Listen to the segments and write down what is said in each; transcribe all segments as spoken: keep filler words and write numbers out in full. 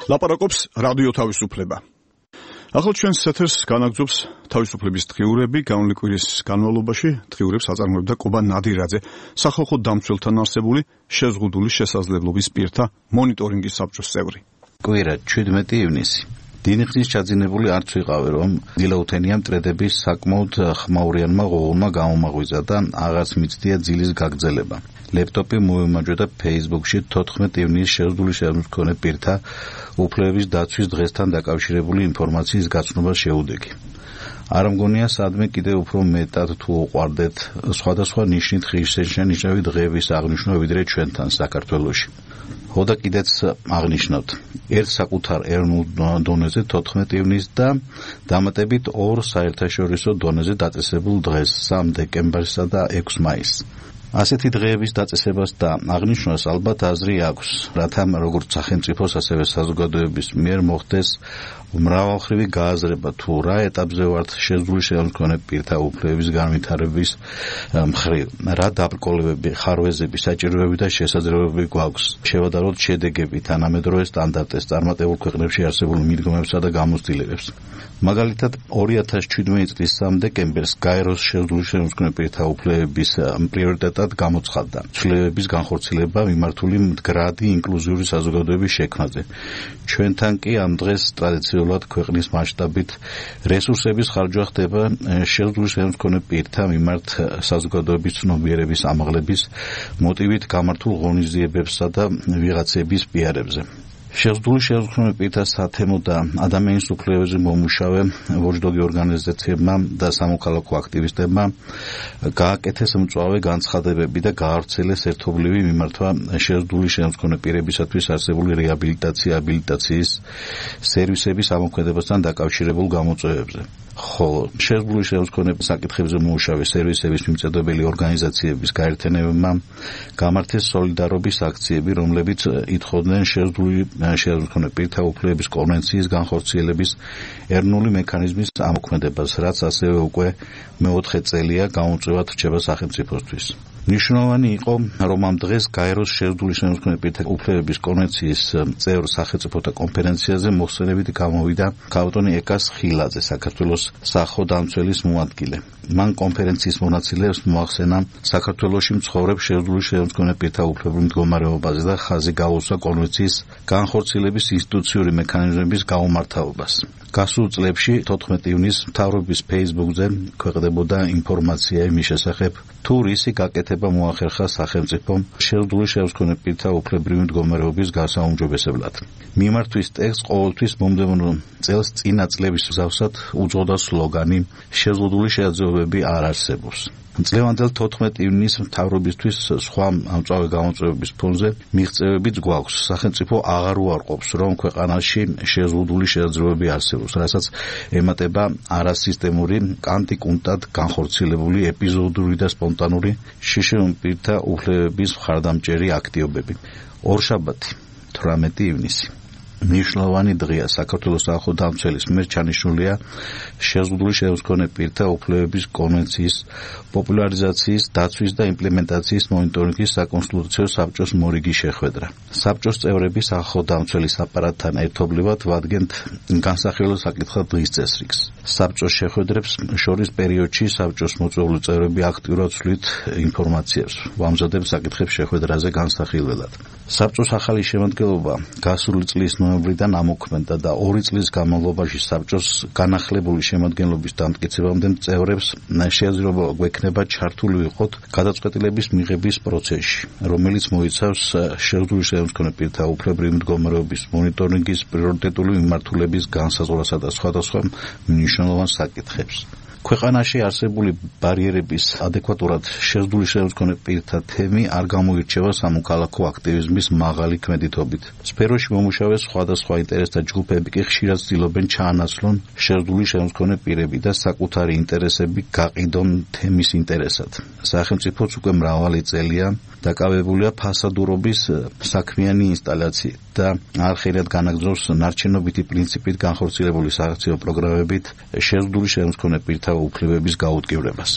ლაპარაკობს რადიო თავისუფლება. ახლა ჩვენს ეთერს განაგრძობს თავისუფლების დღიურები. გამოვლი კვირის განმავლობაში დღიურებს აწარმოებდა კობა ნადირაძე, სახალხო დამცველთან არსებული შეზღუდული შესაძლებლობის პირთა მონიტორინგის საბჭოს წევრი. კვირა შვიდმეტი ივნისი. დინი ხნის ჩაძინებული არც ვიყავი, რომ დილაუთენია მტრედების საკმაოდ ხმაურიანმა ღოღონმა გამომაღვიძა და აღარც მიცდია ძილის გაგრძელება. ლეპტოპი მოიმარჯვდა Facebook-ში თოთხმეტი ივნის შეზღუდული შეძლების მქონე პირთა უფლებების დაცვის დღესთან დაკავშირებული ინფორმაციის გაცნობა შეუდეგი. არ მგონია სადმე კიდევ უფრო მეტად თუ უყვარდეთ სხვადასხვა ნიშნით ღირსშესანიშნავი დღეების აღნიშვნა ვიდრე ჩვენთან საქართველოში. ხოდა კიდეც აღნიშნავთ ერთ საკუთარ ეროვნულ დონეზე თოთხმეტი ივნის და დამატებით ორ საერთაშორისო დონეზე დაწესებულ დღეს სამ დეკემბერსა და ექვსი მაისს. ასეთი დღეების დაწესებას და აღნიშვნას ალბათ აზრი აქვს, რათა როგორც სახელმწიფოს, ასევე საზოგადოების მიერ მოხდეს მრავალმხრივი გააზრება თუ რა ეტაპზე ვართ შეზღუდული შეძლების მქონე პირთა უფლებების განვითარების მხრივ, რა დაბრკოლებები, ხარვეზები, საჭიროებები და შესაძლებლობები გვაქვს. შევადაროთ შედეგები, თანამედროვე სტანდარტებს, წარმატებულ ქვეყნებში არსებულ მიდგომებსა და გამოცდილებებს. მაგალითად, ორი ათას შვიდმეტი წლის სამი დეკემბერს გაეროს შეზღუდული შეძლების მქონე პირთა უფლებების პრიორიტეტად გამოცხადდა ცვლილებების განხორციელება მიმართული მდგრადი ინკლუზიური საზოგადოების შექმნაზე. ჩვენთან კი ამ დღეს ტრადიციულად ქვეყნის მასშტაბით რესურსების ხარჯვა ხდება შეზღუდული შეძლების მქონე პირთა მიმართ საზოგადოების ცნობიერების ამაღლების მოტივით გამართულ ღონისძიებებსა და ვიღაცების პიარებზე. შეზღუდული შეძლების მქონე პირთა სათემო და ადამიანის უფლებებზე მომუშავე ვოჯდოგი ორგანიზაციებმა და სამოქალაქო აქტივისტებმა გააკეთეს მწვავე განცხადებები და გაავრცელეს ერთობლივი მიმართვა შეზღუდული შეძლების მქონე პირებისათვის არსებული რეაბილიტაცია აბილიტაციის სერვისების ამოქმედებასთან დაკავშირებულ გამოწვევებზე. ხოლო შეზღუდული შეძლების მქონე საკითხებზე მომუშავე სერვისების მიმწოდებელი ორგანიზაციების გაერთიანებებმა გამართეს სოლიდარობის აქციები, რომლებიც ითხოვდნენ შეზღუდული შეძლების მქონე პირთა უფლებების კონვენციის განხორციელების ეროვნული მექანიზმის ამოქმედებას, რაც ასევე უკვე მეოთხე წელია გამოწვევად რჩება სახელმწიფოსთვის. ნიშნავანი იყო, რომ ამ დღეს გაეროს შეზღუდული შეძლების მქონე პირთა უფლებების კონვენციის წევრ სახელმწიფოთა კონფერენციაზე მოხსენებით გამოვიდა ქავტონი ეკას ხილაძე, საქართველოს სახალხო დამცველის მოადგილე. მან კონფერენციის მონაწილეებს მოახსენა საქართველოში მცხოვრებ შეზღუდული შეძლების მქონე პირთა უფლებების მდგომარეობაზე და ხაზი გაუსვა კონვენციის განხორციელების ინსტიტუციური მექანიზმების გაუმართავობას. გასულ წლებში თოთხმეტი ივნის მთავრობის Facebook-ზე ქვეყნდებოდა ინფორმაცია იმის შესახებ, თუ რისი გაკეთება მოახერხა სახელმწიფომ შეზღუდული შეძლების მქონე პირთა უფლებრივი მდგომარეობის გასაუმჯობესებლად. მიმართვის ტექსტს ყოველთვის მომდევნო წელს წინა წლების მსგავსად უძღოდა სლოგანი შეზღუდული შეძლებები არ არსებობს. წლევანდელ თოთხმეტი ივნის მთავრობისთვის სხვა ამწვავე გამოწვევების ფონზე მიღწევებიც გვაქვს. სახელმწიფო აღარ უარყოფს, რომ ქვეყანაში შეზღუდული შესაძლებლობები არსებობს, რასაც ემატება არასისტემური, კანტიკუნტად განხორციელებული ეპიზოდური და სპონტანური შშმ პირთა უფლებების მხარდამჭერი აქტივობები. ორშაბათი თვრამეტი ივნისი. მნიშვნელოვანი დღეა საქართველოს სახალხო დამცველის მიერ ჩანიშნულია შეზღუდული შეძლების მქონე პირთა უფლებების კონვენციის პოპულარიზაციის, დაცვის და იმპლემენტაციის მონიტორინგის საკონსულტაციო საბჭოს მორიგი შეხვედრა. საბჭოს წევრები სახალხო დამცველის აპარატთან ერთობლივად ვადგენთ განსახილველ საკითხად დღის წესრიგს. საბჭოს შეხვედრებს შორის პერიოდში საბჭოს მოწვეული წევრები აქტიურად ცვლით ინფორმაციებს, ვამზადებს საკითხებს შეხვედრაზე განსახილველად. საბჭოს ახალი შემადგენლობა გასული წლის ნოემბრიდან ამოქმედდა და ორი წლის განმავლობაში საბჭოს განახლებული შემადგენლობის დამტკიცებამდე წევრებს შესაძლებლობა გვექნება ჩართული ვიყოთ გადაწყვეტილების მიღების პროცესში, რომელიც მოიცავს შეზღუდული შეძლების მქონე პირთა უფლებრივი მდგომარეობის მონიტორინგის პრიორიტეტული მიმართულების განსაზღვრასა და სხვადასხვა მნიშვნელოვან საკითხებს. ქვეყანაში არსებული ბარიერების ადეკვატურად შეზღუდული შეძლების მქონე პირთა თემი არ გამოირჩევა სამოქალაქო აქტივიზმის მაღალი ქმედითობით. სფეროში მომუშავე სხვადასხვა ინტერესთა ჯგუფები კი ხშირად ცდილობენ ჩაანაცვლონ შეზღუდული შეძლების მქონე პირები და საკუთარი ინტერესები გაყიდონ თემის ინტერესად. სახელმწიფოც უკვე მრავალი წელია დაკავებულია ფასადურობის საქმიანი ინსტალაციით და არხერად განაგრძობს ნარჩენობითი პრინციპით განხორციელებული სააქციო პროგრამებით შეზღუდული შეძლების მქონე პირთა უფლებების გაუდგივრებას.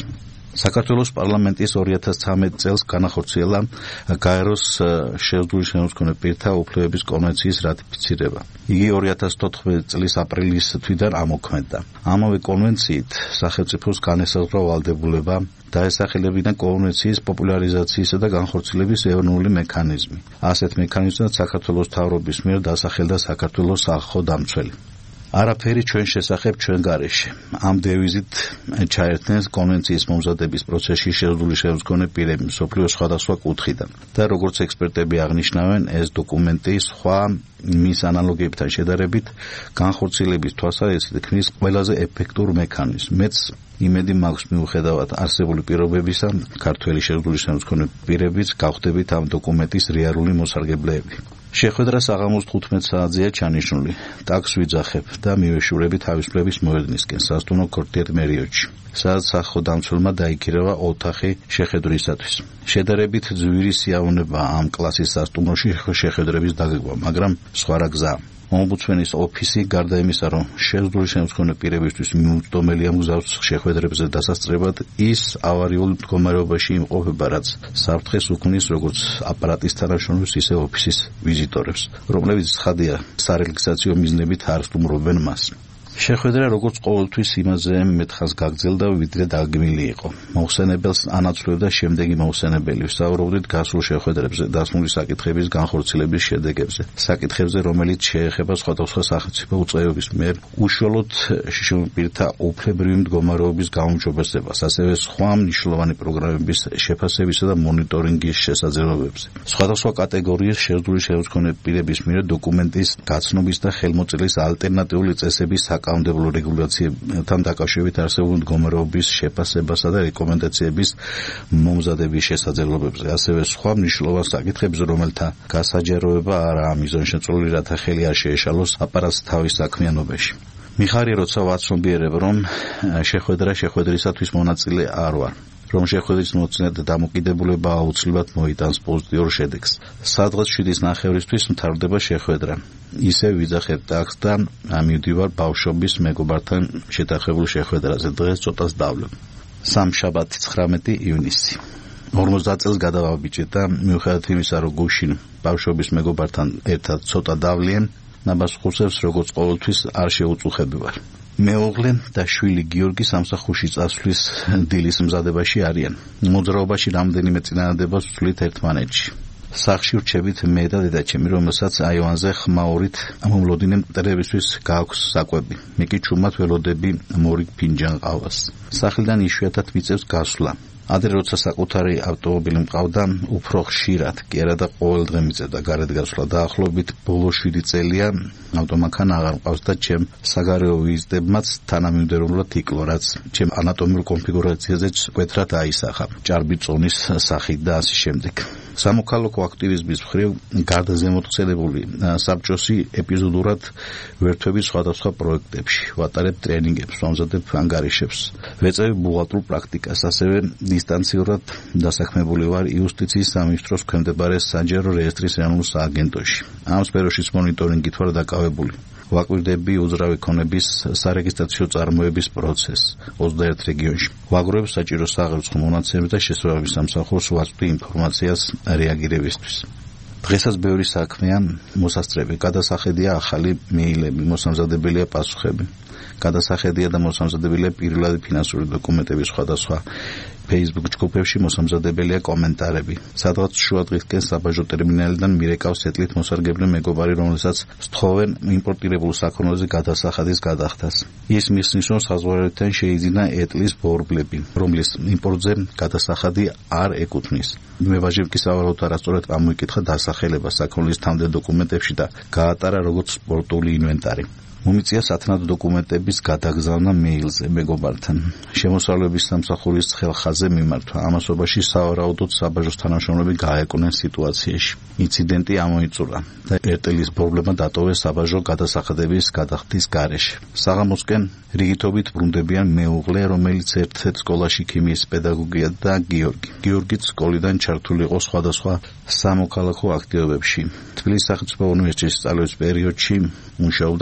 საქართველოს პარლამენტის ორი ათას ცხრამეტ წელს განახორციელა გაეროს შეზღუდული შემოსქონე პირთა უფლებების კონვენციის რატიფიცირება. იგი ორი ათას თოთხმეტ წლის აპრილის თვიდან ამოქმედდა. ამავე კონვენციით სახელმწიფოს განესაზღვრა ვალდებულება დაესახელებინა კონვენციის პოპულარიზაციისა და განხორციელების ეროვნული მექანიზმი. ასეთ მექანიზმად საქართველოს მთავრობის მიერ დასახელდა საქართველოს სახალხო დამცველი. არაფერი ჩვენ შესახებ ჩვენ გარეშე. ამ დევიზით ჩაერთნეს კონვენციის მომზადების პროცესში შეზღუდული შემოსქონე პირები მსოფლიოს სხვადასხვა კუთხიდან და როგორც ექსპერტები აღნიშნავენ, ეს დოკუმენტი სხვა მის ანალოგიებთან შედარებით განხორციელების თვალსაზრისით ქმნის ყველაზე ეფექტურ მექანიზმს. მეც იმედი მაქვს მიუხედავად არსებული პირობებისა, ქართველი შეზღუდული შემოსქონე პირებიც გავხდებით ამ დოკუმენტის რეალური მოსარგებლეები. შეხვედრა საღამოს თხუთმეტ საათზეა ჩანიშნული. ტაქსს ვიძახებ და მივეშურები თავისუფლების მოედნისკენ სასტუმრო ქორტიერ მერიოტში, სადაც სახალხო დამცველმა დაიქირავა ოთახი შეხვედრისათვის. შედარებით ძვირი სიამოვნებაა ამ კლასის სასტუმროში შეხვედრების დაგეგმა, მაგრამ სხვა რა გზაა. ომბუდსმენის ოფისი გარდა იმისა, რომ შეზღუდული შემოსქონე პირებისთვის მიუწვდომელია მგზავრს შეხვედრებზე დასასწრებად, ის ავარიულ მდგომარეობაში იმყოფება, რაც საფრთხეს უქმნის როგორც აპარატის თანამშრომლებს, ისე ოფისის ვიზიტორებს, რომლებიც ცხადია სარეგისტრაციო მიზნებით არ სტუმრობენ მას. შეხვედრა როგორც ყოველთვის იმაზე მეთხას გაგრძელდა, ვიდრე დაგმილი იყო. მოხსენებელს ანაცვლებდა შემდეგი მოხსენებელი. ვსაუბრობდით გასულ შეხვედრებზე, დასმული საკითხების განხორციელების შედეგებზე, საკითხებზე, რომელიც შეეხება სხვადასხვა სახელმწიფო უწყებების მიერ უშუალოდ შიშობირთა უფლებრივი მდგომარეობის გაუმჯობესებას, ასევე სხვა მნიშვნელოვანი პროგრამების შეფასებისა და მონიტორინგის შესაძლებლობებზე. სხვადასხვა კატეგორიის შეზღუდული შემოსქონე პირების მიერ დოკუმენტის გაცნობის და ხელმოწერის ალტერნატიული წესების საკანონმდებლო რეგულაციებთან დაკავშირებით არსებული მდგომარეობის შეფასებასა და რეკომენდაციების მომზადების შესაძლებლობებზე, ასევე სხვა მნიშვნელოვან საკითხებზე, რომელთა გასაჯაროება არაა მიზანშეწონილი, რათა ხელი არ შეეშალოს აპარატს თავის საქმიანობაში. მიხარია, როცა ვაცნობიერებ, რომ შეხვედრა შეხვედრისათვის მონაწილე არ ვარ, რომ შეხვედრის მოწინათ დამოკიდებულება აუცილებლად მოიტანს პოზიტიურ შედეგს. სადღაც შვიდის ნახევრისთვის მთავრდება შეხვედრა. ისე ვიძახებ ტაქსს და მივდივარ ბავშვობის მეგობართან შეთანხმებულ შეხვედრაზე. დღეს ცოტას დავლებ. სამშაბათი ცხრამეტი ივნისი. ორმოცდაათ წელს გადავაბიჭეთ და მიუხედავად იმისა, რომ გუშინ ბავშვობის მეგობართან ერთად ცოტა დავლიან, ნაბას ხუსებს როგორც ყოველთვის არ შეუწუხები ვარ. მეუღლე და შვილი გიორგი სამსახურში წასვლის დილის მზადებაში არიან. მოძრაობაში რამდენიმე წინადადებას ვცვლით ერთმანეთში. სახში ვრჩებით მე და დედაჩემი, რომელსაც აივანზე ხმაურით მომლოდინე მტერებისთვის გააქვს საკვები. მე კი ჩუმად ველოდები მორიგ ფინჯან ყავას. სახლიდან იშვიათად მიწევს გასვლა. ადრე როცა საკუთარი ავტომობილი მყავდა, უფრო ხშირად, კი არა და ყოველ დღე მიწევდა გარეთ გასვლა. დაახლოებით ბოლო შვიდი წელია ავტომანქანა აღარ მყავს და ჩემ საგარეო ვიზიტებმაც თანამიმდევრულად იკლო, რაც ჩემ ანატომიურ კონფიგურაციაზე მკვეთრად აისახა, ჭარბი წონის სახით და ასე შემდეგ. სამოქალაქო აქტივიზმის მხრივ გარდა ზემოთხსენებული საბჭოსი ეპიზოდურად ვერთვები სხვადასხვა პროექტებში, ვატარებ ტრენინგებს, ვამზადებ ანგარიშებს, ვეწევი ბუღალტრულ პრაქტიკას, ასევე დისტანციურად დასაქმებული ვარ იუსტიციის სამინისტროს ქვემდებარე საჯარო რეესტრის ეროვნულ სააგენტოში. ამ სფეროშიც მონიტორინგით ვარ დაკავებული. ვაკვირდები უძრავი ქონების სარეგისტრაციო წარმოების პროცესს ოცდაერთ რეგიონში. ვაგროვებ საჭირო საღირცხო მონაცემებს და შესაბამის სამსახურს ვაწვდი ინფორმაციას რეაგირებისთვის. დღესაც ბევრი საქმეა მოსასწრები. გადასახედია ახალი მეილები, მოსამზადებელია პასუხები. გადასახედია და მოსამზადებელია პირველადი ფინანსური დოკუმენტების სხვადასხვა Facebook ჯგუფებში მოსამზადებელია კომენტარები. სადღაც შუადღისკენ საბაჟო ტერმინალიდან მირეკავს ეტლით მოსარგებლე მეგობარი, რომელსაც სთხოვენ იმპორტირებულ საქონელზე გადასახადის გადახდას. ის მისნის, რომ საზღვარგარეთთან შეიძინა ეტლის ბორბლები, რომლის იმპორტზე გადასახადი არ ეკუთვნის. მებაჟემ კი სავარაუდოდ არასწორად ამოიკითხა დასახელება საქონლის თავდე დოკუმენტებში და გაატარა როგორც სპორტული ინვენტარი. მომიწია სათანადო დოკუმენტების გადაგზავნა მეილზე მეგობართან. შემოსავლების სამსახურის ხელხაზე მიმართვა. ამასობაში სავარაუდოდ საბაჟოს თანამშრომლები გაეკონნენ სიტუაციაში. ინციდენტი ამოიწურა და ეტლის პრობლემა დატოვეს საბაჟო გადასახადების გადახდის გარეშე. საღამოსკენ რიგითობით ბრუნდებიან მეუღლე, რომელიც ერთ-ერთ სკოლაში ქიმიის პედაგოგია და გიორგი. გიორგიც სკოლიდან ჩართული იყო სხვადასხვა სამოქალაქო აქტივობებში. თბილისის სახელმწიფო უნივერსიტეტის სწავლის პერიოდში მუშაობდა საქართველოს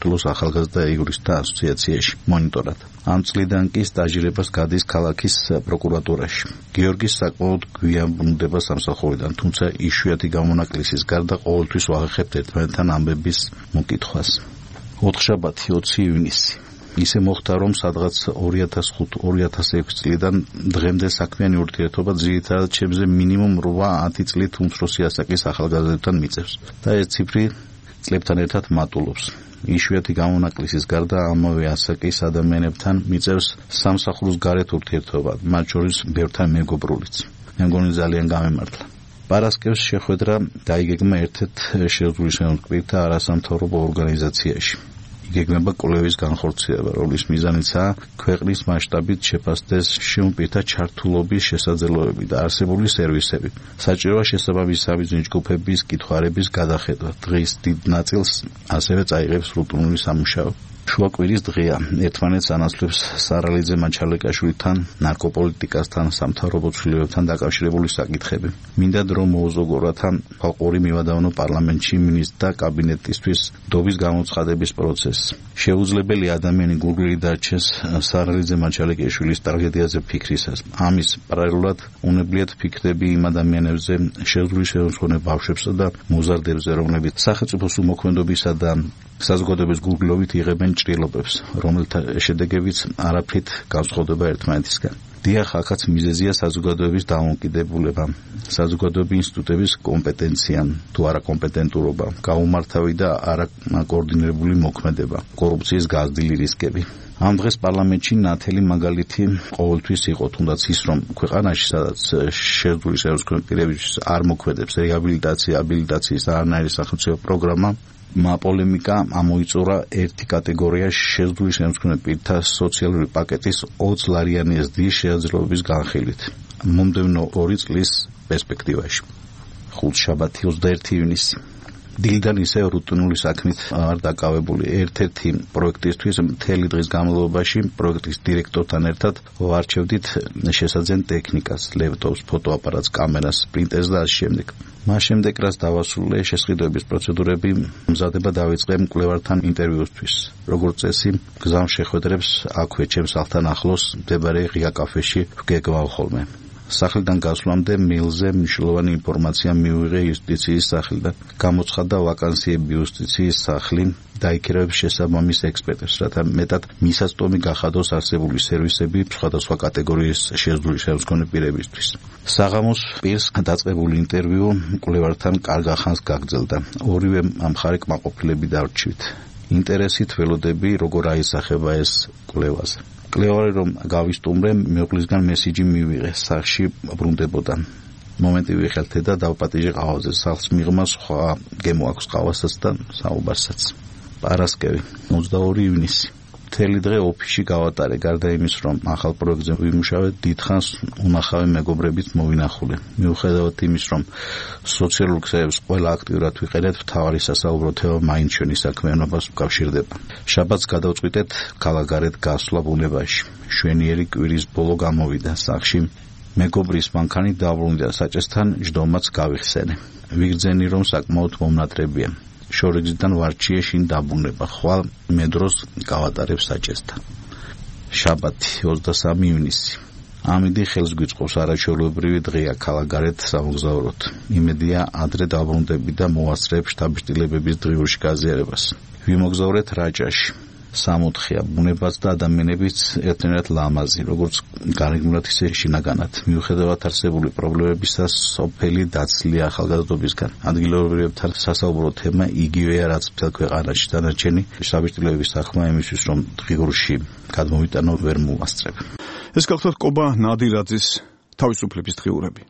საქართველოს ახალგაზრდა იურისტთა ასოციაციაში მონიტორად. ამ წლიდან კი სტაჟირებას გადის ქალაქის პროკურატურაში. გიორგის საკმაოდ გვიან ბრუნდება სამსახურიდან, თუმცა იშვიათი გამონაკლისის გარდა ყოველთვის ვაღეხებთ ერთმანეთთან ამბების მოკითხვას. ოთხშაბათი ოცი ივნისი ისე მოხდა, რომ სადღაც ორი ათას ხუთი ორი ათას ექვსი წლიდან დღემდე საქმიანი ურთიერთობა ძირითადად ჩემზე მინიმუმ რვა ათი წლით უმცროსი ასაკის ახალგაზრდებთან მიწევს და ეს ციფრი წლებთან ერთად მატულობს. იშვიათი გამონაკლისის გარდა ამავე ასაკის ადამიანებთან მიწევს სამსახურის გარეთ ურთიერთობა, მათ შორის ბევრთან მეგობრულიც. მე მგონი ძალიან გამემართლა. პარასკევს შეხვედრა დაიგეგმა ერთ-ერთ შეუძლისმეწყვილთა არასამთავრობო ორგანიზაციაში. იგეგმება კვლევის განხორციელება, რომლის მიზანიცაა ქვეყნის მასშტაბით შეფასდეს შემოწმეთა ჩართულობის შესაძლებლობები და არსებული სერვისები. საჭიროა შესაბამისი საბიზნეს ჯგუფების კითხვა-არების გადახედვა. დღის დიდ ნაწილს ასევე წაიღებს რუტინული სამუშაო. შუა კვირის დღეა. ერთმანეთს ანაცვლებს სარალიძე მაჩალეკაშვილთან, ნარკოპოლიტიკასთან, სამთავრობო ცვლილებებთან დაკავშირებული საკითხები. მინდა დრო მოუზოგორათა ხალხური მივადავნო პარლამენტში მინისტრთა კაბინეტისთვის დობის გამოცხადების პროცესს. შეუძლებელი ადამიანი გულგრილი დარჩეს სარალიძე მაჩალეკაშვილის ტრაგედიაზე ფიქრისას. ამის პარალელურად უნებლიეთ ფიქრები იმ ადამიანებზე, შეუძლებელი ბავშვებსა და მოზარდებზე, რომლებიც სახელმწიფოს უმოქმედობისა და საზოგადოების გულგრილობით იღებენ ჭრილობებს, რომელთა შედეგებიც არაფრით განსხვავდება ერთმანეთისგან. დიახ, აქაც მიზეზია საზოგადოების დამოუკიდებულება, საზოგადოების ინსტიტუტების კომპეტენცია, თუ არა კომპეტენტურობა, გაუმართავი და არაკოორდინირებული მოქმედება, კორუფციის გაზრდილი რისკები. ამ დღეს პარლამენტში ნათელი მაგალითი ყოველთვის იყო, თუნდაც ის, რომ ქვეყანაში, სადაც შეძლული სერიოზული პირებისთვის არ მოქმედებს რეაბილიტაცია, აბილიტაციის არანაირი სახელმწიფო პროგრამა, მა პოლემიკა ამოიწურა ერთი კატეგორია შეძლული შემსგვნელ პირთა სოციალური პაკეტის ოცი ლარიანის დის შესაძლებლობის განხილვით მომდევნო ორი წლის პერსპექტივაში. ხუთშაბათი ოცდაერთი ივნისი დილიდან ისე რუტინული საქმით არ დაკავებული. ერთ-ერთი პროექტისთვის მთელი დღის განმავლობაში პროექტის დირექტორთან ერთად ვარჩევდით შესაძენ ტექნიკას, ლეპტოპს, ფოტოაპარატს, კამერას, პრინტერს და ასე შემდეგ. მას შემდეგ, რაც დავასრულე შესყიდვების პროცედურები, მზადება დავიწყე მკვლევართან ინტერვიუსთვის. როგორც წესი, გზამ შეხვედრებს აქვე ჩემს სახლთან ახლოს მდებარე ღია კაფეში ვგეგმავ ხოლმე. სახლიდან გასვლამდე მეილზე მნიშვნელოვანი ინფორმაცია მივიღე იუსტიციის სახლიდან. გამოცხადდა ვაკანსიები იუსტიციის სახლი და იქირევებს შესაბამის ექსპერტებს, რათა მეტად მისაწვდომი გახადოს არსებული სერვისები სხვადასხვა კატეგორიის შეძლული შემსგონი პირებისთვის. საღამოს პირს დაწყებული ინტერვიუ მკვლევართან კარგ ახანს გაგრძელდა. ორივე მხარე კმაყოფილები დარჩით. ინტერესით ველოდები, როგორ აისახება ეს კვლევაზე. კვლევარი რომ გავისტუმრე, მეუღლისგან მესიჯი მივიღე, სახლში ბრუნდებოდა. მომენტი ვიხელთე და დავპატიჟე ყავაზე. სახლს მიღმა სხვა გემო აქვს ყავასაც და საუბარსაც. პარასკევი ოცდაორი ივნისი მთელი დღე ოფისში გავატარე, გარდა იმის, რომ ახალ პროექტზე ვიმუშავე, დიდხანს უნახავი მეგობრებით მოვინახულე. მიუხედავად იმის, რომ სოციალურ ქსელებს ყველა აქტიურად ვიყენებთ, მთავარი სასაუბრო თემა მაინც ჩვენი საქმიანობას უკავშირდება. შაბათს გადავწყვიტეთ ქალაქგარეთ გასვლა ბუნებაში. შვენიერი კვირის ბოლო გამოვიდა სახლში. მეგობრის მანქანით დავბრუნდა საჭესთან, ჯდომაც გავიხსენე. ვიგრძენი, რომ საკმაოდ მომნატრებია. შორიგზიდან ვარჩიე შინ დაბრუნება, ხვალ მე დროს გავატარებ საჭესთან. შაბათი ოცდასამი ივნისი ამინდი ხელს გვიწყობს არაჩვეულებრივი დღეა ქალაქგარეთ სამოგზაუროდ. იმედია ადრე დაბრუნდები და მოვასწრებ შტაბ-შტილებების დღიურში გაზიარებას. ვიმოგზაურეთ რაჭაში. სამოთხეა ბუნებაც და ადამიანებიც ერთნაირად ლამაზი, როგორც გარეგნულად ისე შინაგანად. მიუხედავად არსებული პრობლემებისა, სოფელი დაცლია ახალგაზრდობისგან. ადგილობრივებთან სასაუბრო თემა იგივეა, რაც მთელ ქვეყანაში. დანარჩენი შტაბ-შტილებების საქმე იმისთვის, რომ დღიურში გადმოვიტანო, ვერ მოვასწრებ. ეს გახლავთ კობა ნადირაძის თავისუფლების დღიურები.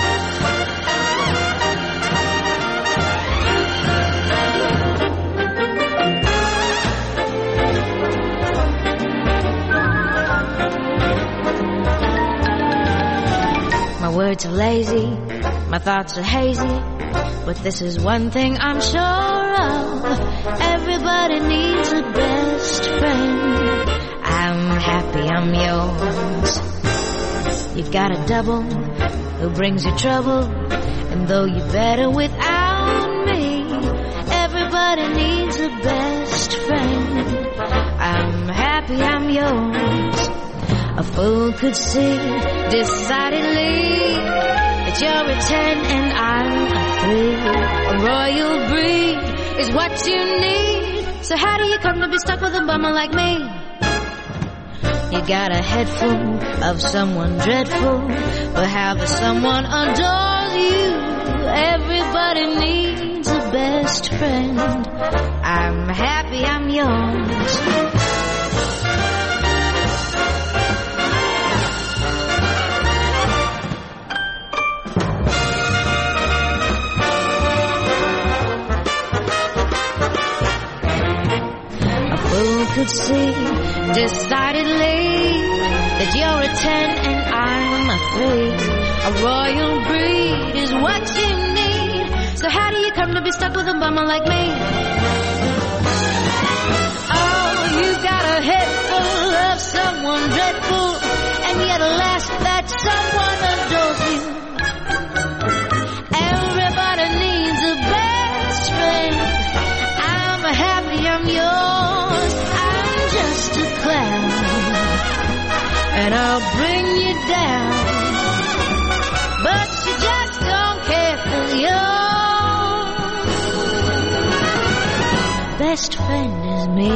My words are lazy, my thoughts are hazy, but this is one thing I'm sure of. Everybody needs a best friend. I'm happy I'm yours. You've got a double who brings you trouble, and though you're better without me, everybody needs a best friend. I'm happy I'm yours. A fool could see decidedly that you're a ten and I'm a three. A royal breed is what you need. So how do you come to be stuck with a bummer like me? You got a head full of someone dreadful, but how the someone adores you. Everybody needs a best friend. I'm happy I'm yours. Could see decidedly that you're a ten and I'm a three. A royal breed is what you need. So how do you come to be stuck with a bummer like me? Oh, you got a head full of someone dreadful, and yet alas, that someone adores you. Everybody needs a best friend. I'm happy I'm yours. Just a clown, and I'll bring you down, but you just don't care for your best friend is me.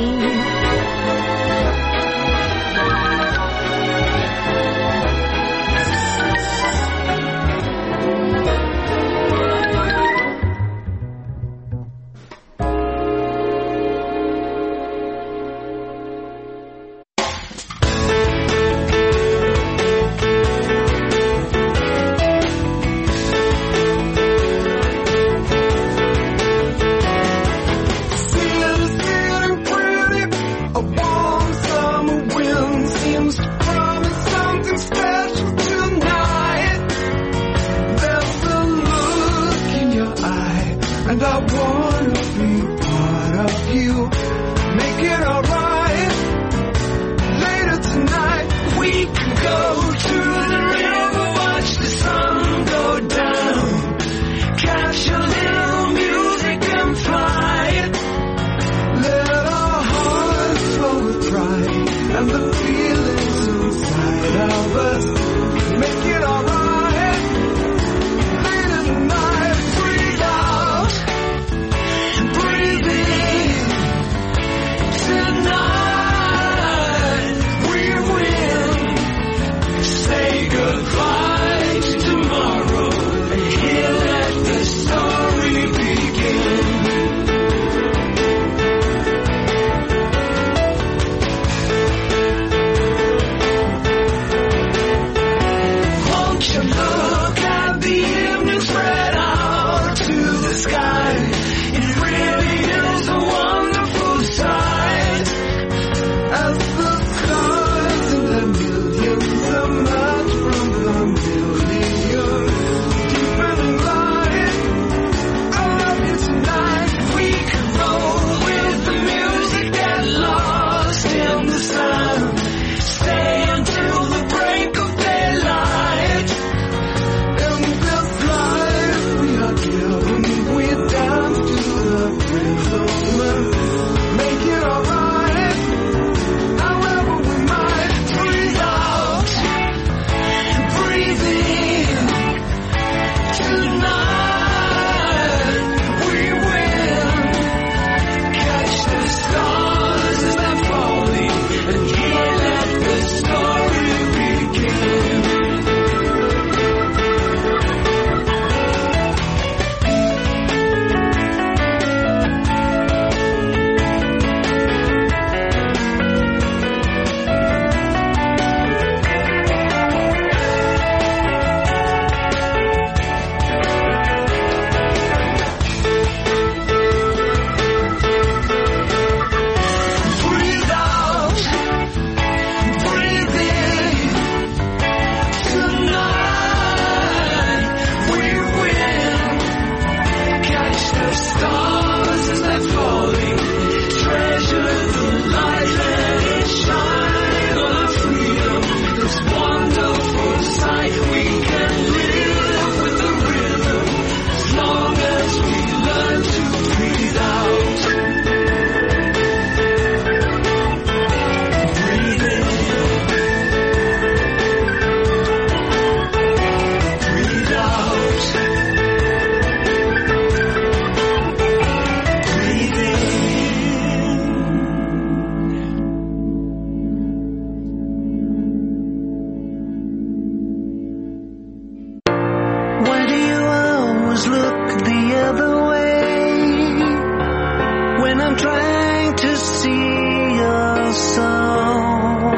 always look the other way when I'm trying to see your soul.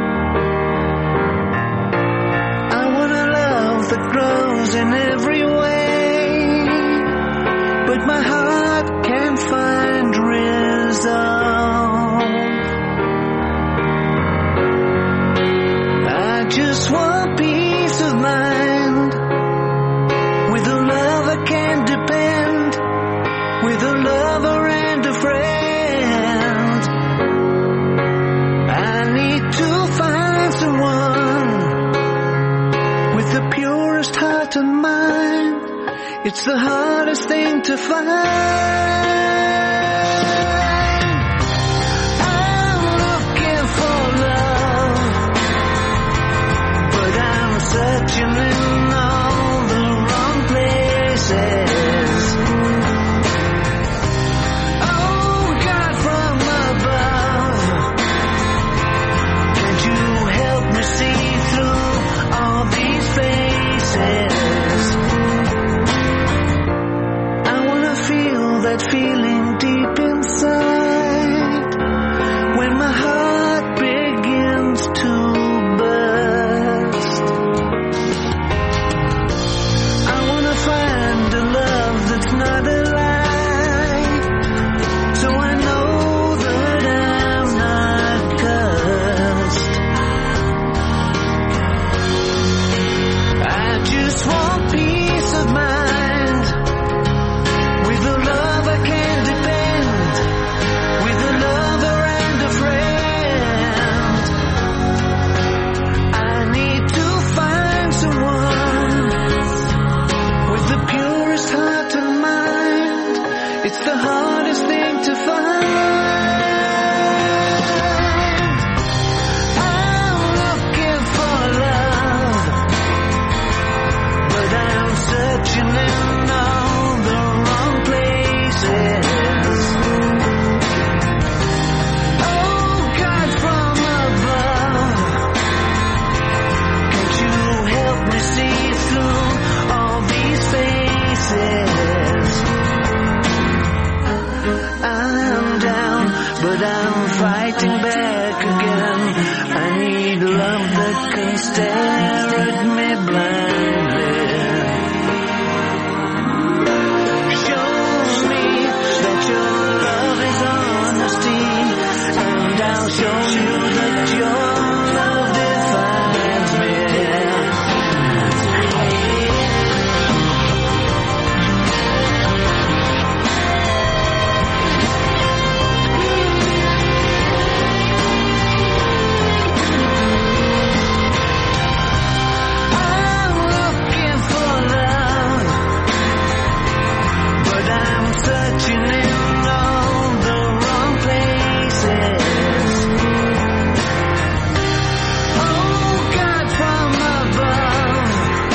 I want a love that grows in every way, but my heart can't find resolve. I just want peace of mind, with a love I can depend, with a lover and a friend. I need to find someone with the purest heart and mind. It's the hardest thing to find. I'm looking for love, but I'm searching in all the wrong places. Oh, God from above, can't you help me see through all these faces? Feel that feeling deep inside when my heart begins to burst. I wanna find a love that's not a lie, so I know that I'm not cursed. I just want peace of mind, with a love I can depend, with a lover and a friend. I need to find someone with the purest heart and mind. It's the hardest thing to find. I'm looking for love, but I'm searching in all the wrong places. Oh, God from above, can't you help me see through all these faces? I'm down, but I'm fighting back again. I need love that can stare at me blindly. Show me that your love is honesty, and I'll show you that your love defines me. I'm looking for love, but I'm searching in all the wrong places. Oh, God from above,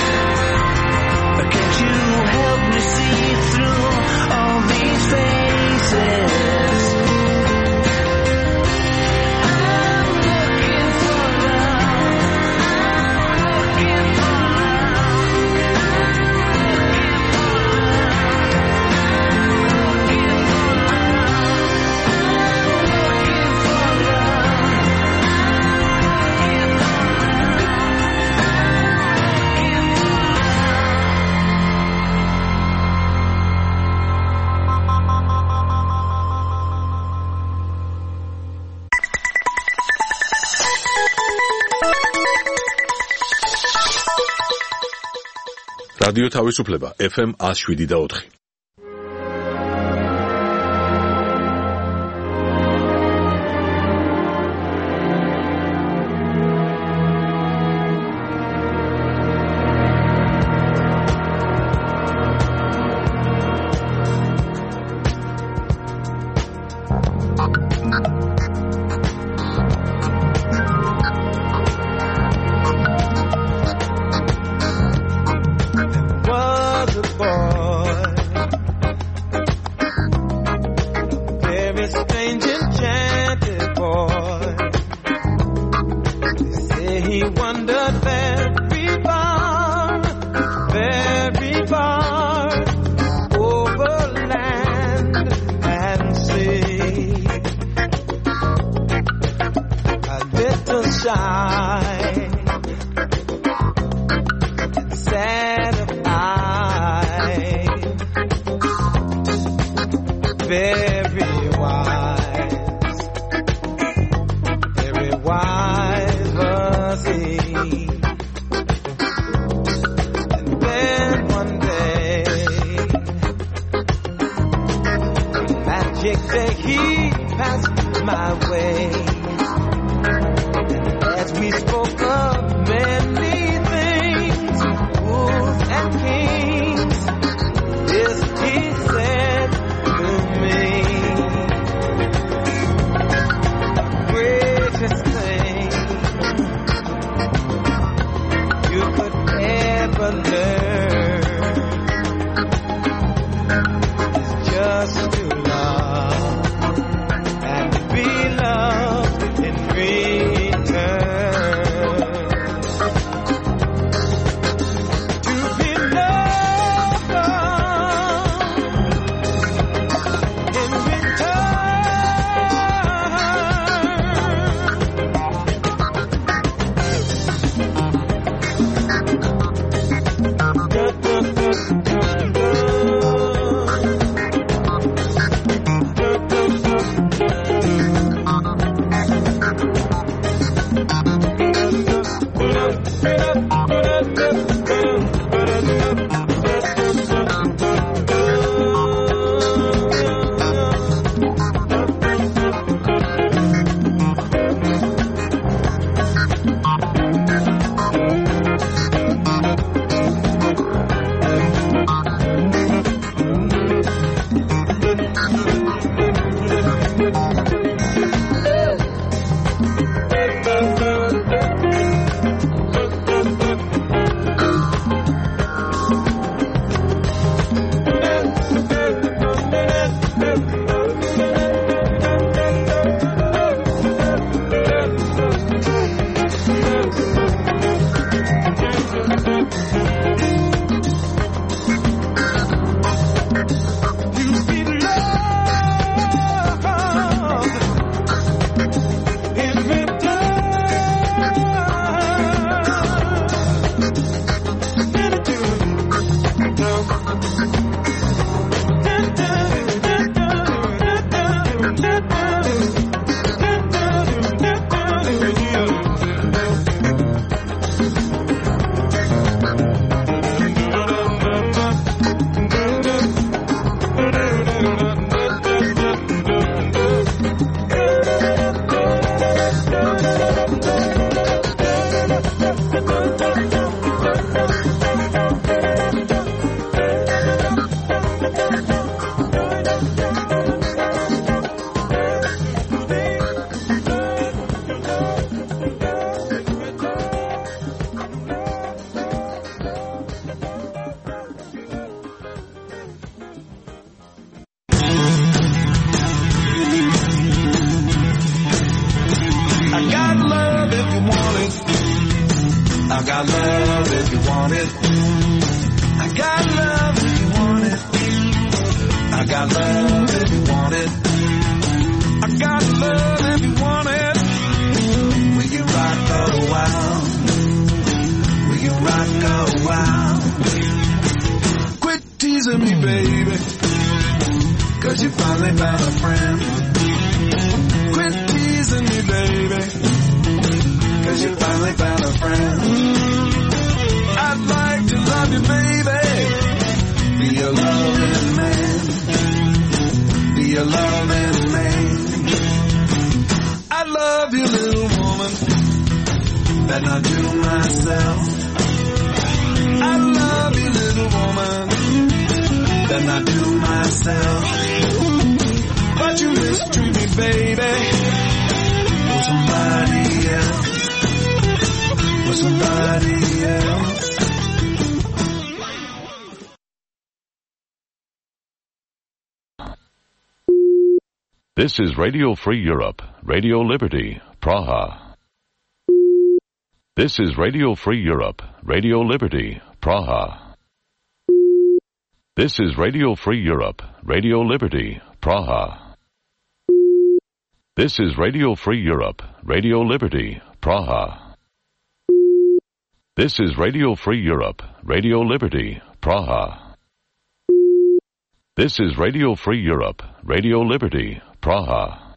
can't you help me see through all these faces? I'm looking for love, looking for რადიო თავისუფლება ეფ ემ one oh seven და four. Was a boy very wise, very wise was he. And then one day, magic day, he passed my way. And as we spoke of many things, fools and kings, this he said to me: greatest thing you could ever learn is just to love and be loved in return. To be loved in This is Radio Free Europe, Radio Liberty, Praha. This is Radio Free Europe, Radio Liberty, Praha. This is Radio Free Europe, Radio Liberty, Praha. This is Radio Free Europe, Radio Liberty, Praha. This is Radio Free Europe, Radio Liberty, Praha. This is Radio Free Europe, Radio Liberty, Praha.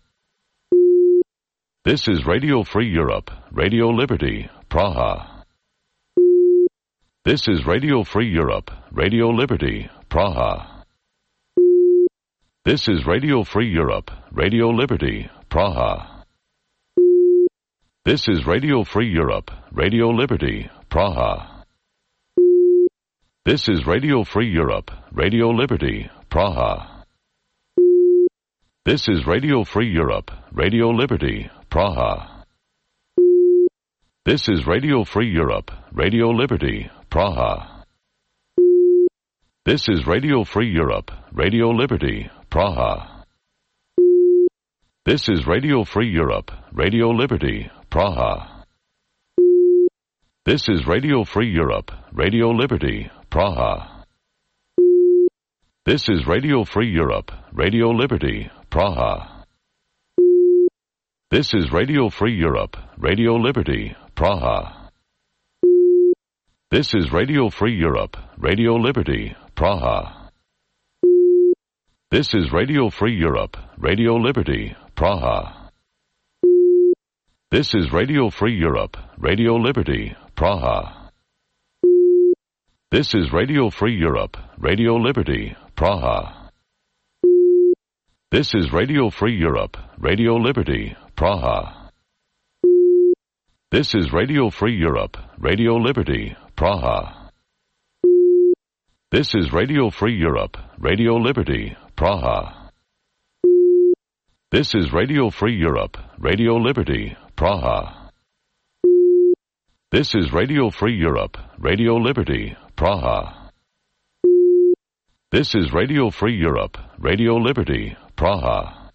This is Radio Free Europe, Radio Liberty, Praha. This is Radio Free Europe, Radio Liberty, Praha. This is Radio Free Europe, Radio Liberty, Praha. This is Radio Free Europe, Radio Liberty, Praha. This is Radio Free Europe, Radio Liberty, Praha. This is Radio Free Europe, Radio Liberty, Praha. This is Radio Free Europe, Radio Liberty, Praha. This is Radio Free Europe, Radio Liberty, Praha. This is Radio Free Europe, Radio Liberty, Praha. This is Radio Free Europe, Radio Liberty, Praha. This is Radio Free Europe, Radio Liberty, Praha. This is Radio Free Europe, Radio Liberty, Praha. This is Radio Free Europe, Radio Liberty, Praha. This is Radio Free Europe, Radio Liberty, Praha. This is Radio Free Europe, Radio Liberty, Praha. This is Radio Free Europe, Radio Liberty, Praha. This is Radio Free Europe, Radio Liberty, Praha. This is Radio Free Europe, Radio Liberty, Praha. This is Radio Free Europe, Radio Liberty, Praha. This is Radio Free Europe, Radio Liberty, Praha. This is Radio Free Europe, Radio Liberty, Praha. This is Radio Free Europe, Radio Liberty, Praha.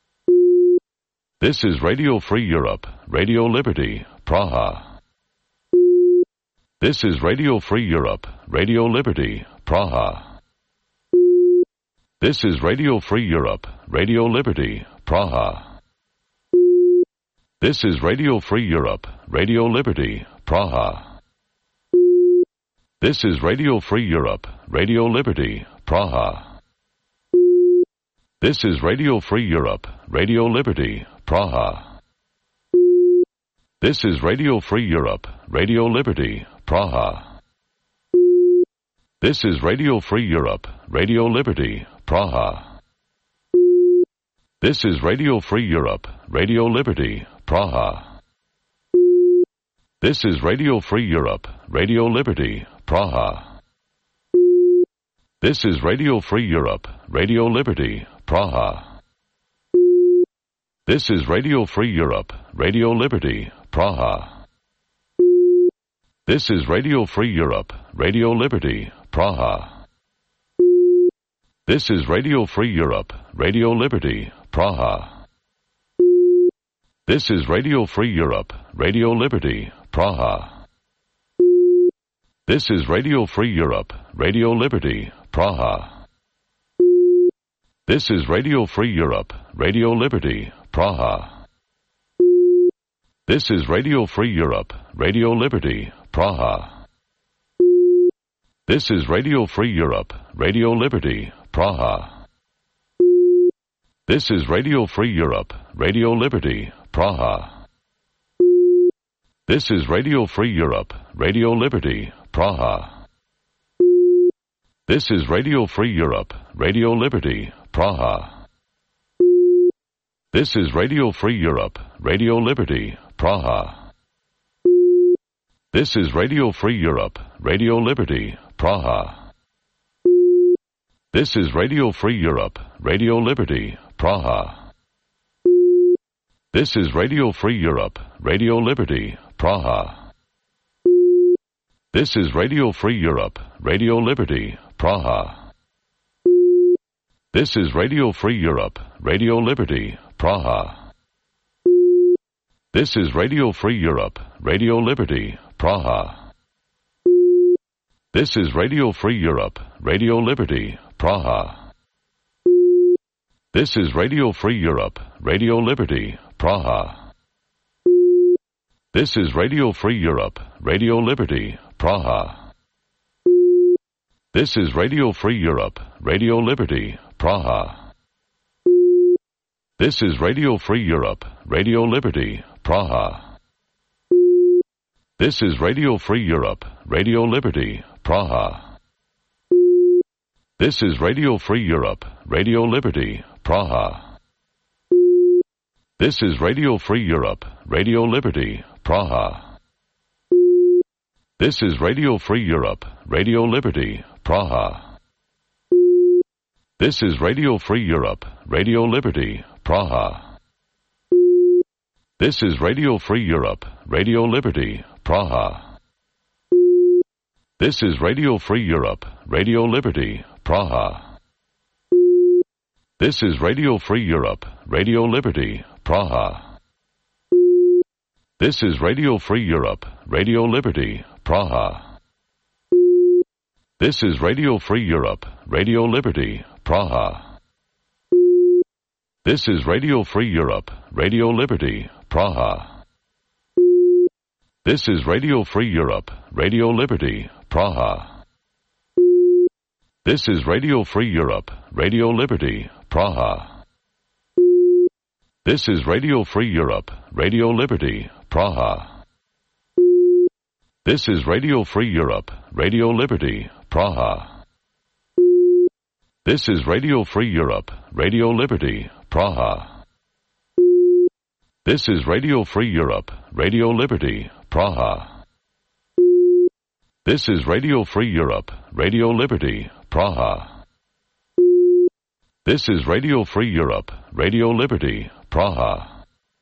This is Radio Free Europe, Radio Liberty, Praha. This is Radio Free Europe, Radio Liberty, Praha. This is Radio Free Europe, Radio Liberty, Praha. This is Radio Free Europe, Radio Liberty, Praha. This is Radio Free Europe, Radio Liberty, Praha. This is Radio Free Europe, Radio Liberty, Praha. This is Radio Free Europe, Radio Liberty, Praha. This is Radio Free Europe, Radio Liberty, Praha. This is Radio Free Europe, Radio Liberty, Praha. This is Radio Free Europe, Radio Liberty, Praha. This is Radio Free Europe, Radio Liberty, Praha. This is Radio Free Europe, Radio Liberty, Praha. This is Radio Free Europe, Radio Liberty, Praha. This is Radio Free Europe, Radio Liberty, Praha. This is Radio Free Europe, Radio Liberty, Praha. This is Radio Free Europe, Radio Liberty, Praha. This is Radio Free Europe, Radio Liberty, Praha. This is Radio Free Europe, Radio Liberty, Praha. This is Radio Free Europe, Radio Liberty, Praha. This is Radio Free Europe, Radio Liberty, Praha. This is Radio Free Europe, Radio Liberty, Praha. This is Radio Free Europe, Radio Liberty, Praha. This is Radio Free Europe, Radio Liberty, Praha. This is Radio Free Europe, Radio Liberty, Praha. This is Radio Free Europe, Radio Liberty, Praha. This is Radio Free Europe, Radio Liberty, Praha. This is Radio Free Europe, Radio Liberty, Praha. This is Radio Free Europe, Radio Liberty, Praha. This is Radio Free Europe, Radio Liberty, Praha. This is Radio Free Europe, Radio Liberty, Praha. This is Radio Free Europe, Radio Liberty, Praha. This is Radio Free Europe, Radio Liberty, Praha. This is Radio Free Europe, Radio Liberty, Praha. This is Radio Free Europe, Radio Liberty, Praha. This is Radio Free Europe, Radio Liberty, Praha. This is Radio Free Europe, Radio Liberty, Praha. This is Radio Free Europe, Radio Liberty, Praha. This is Radio Free Europe, Radio Liberty, Praha. This is Radio Free Europe, Radio Liberty, Praha. This is Radio Free Europe, Radio Liberty, Praha. This is Radio Free Europe, Radio Liberty, Praha. This is Radio Free Europe, Radio Liberty, Praha. This is Radio Free Europe, Radio Liberty, Praha. This is Radio Free Europe, Radio Liberty, Praha. This is Radio Free Europe, Radio Liberty, Praha. This is Radio Free Europe, Radio Liberty, Praha. This is Radio Free Europe, Radio Liberty, Praha. This is Radio Free Europe, Radio Liberty, Praha. This is Radio Free Europe, Radio Liberty, Praha. This is Radio Free Europe, Radio Liberty, Praha. This is Radio Free Europe, Radio Liberty, Praha. This is Radio Free Europe, Radio Liberty, Praha. This is Radio Free Europe, Radio Liberty, Praha.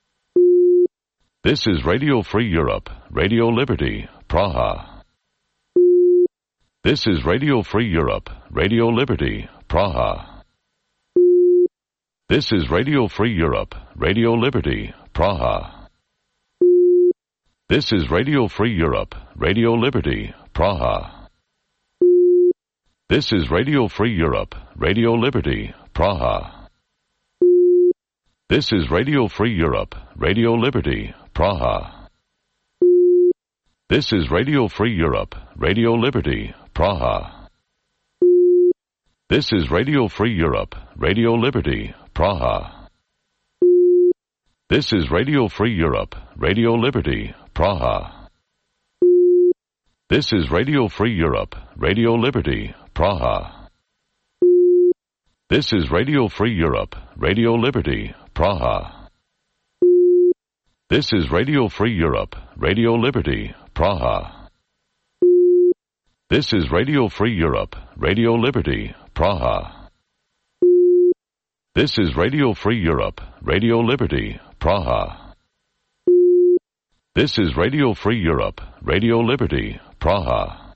This is Radio Free Europe, Radio Liberty, Praha. This is Radio Free Europe, Radio Liberty, Praha. This is Radio Free Europe, Radio Liberty, Praha. This is Radio Free Europe, Radio Liberty, Praha. This is Radio Free Europe, Radio Liberty, Praha. This is Radio Free Europe, Radio Liberty, Praha. This is Radio Free Europe, Radio Liberty, Praha. This is Radio Free Europe, Radio Liberty, Praha. This is Radio Free Europe, Radio Liberty, Praha. This is Radio Free Europe, Radio Liberty, Praha. This is Radio Free Europe, Radio Liberty, Praha. This is Radio Free Europe, Radio Liberty, Praha. This is Radio Free Europe, Radio Liberty, Praha. This is Radio Free Europe, Radio Liberty, Praha. This is Radio Free Europe, Radio Liberty, Praha.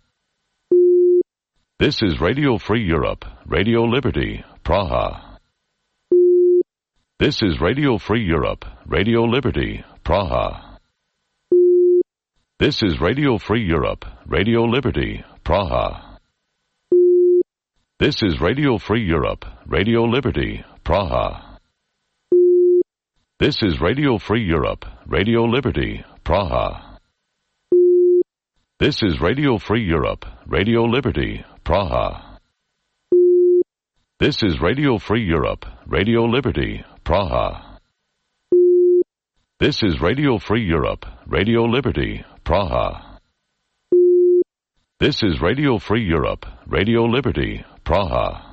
This is Radio Free Europe, Radio Liberty, Praha. This is Radio Free Europe, Radio Liberty, Praha. This is Radio Free Europe, Radio Liberty, Praha. This is Radio Free Europe, Radio Liberty, Praha. This is Radio Free Europe, Radio Liberty, Praha. This is Radio Free Europe, Radio Liberty, Praha. This is Radio Free Europe, Radio Liberty, Praha. This is Radio Free Europe, Radio Liberty, Praha. This is Radio Free Europe, Radio Liberty, Praha.